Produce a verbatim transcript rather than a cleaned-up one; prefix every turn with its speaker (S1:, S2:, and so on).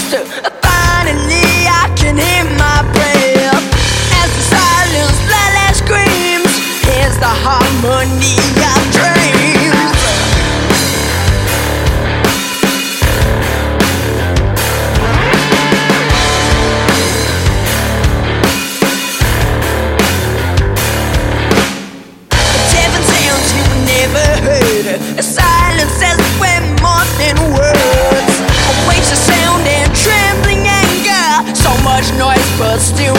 S1: ghost. Finally I can hear my breath as the silence loudly screams. Here's the harmony of dreams. Seven sounds you never heard. A silence says way more than words. A waste of sound and trembling anger. So much noise but still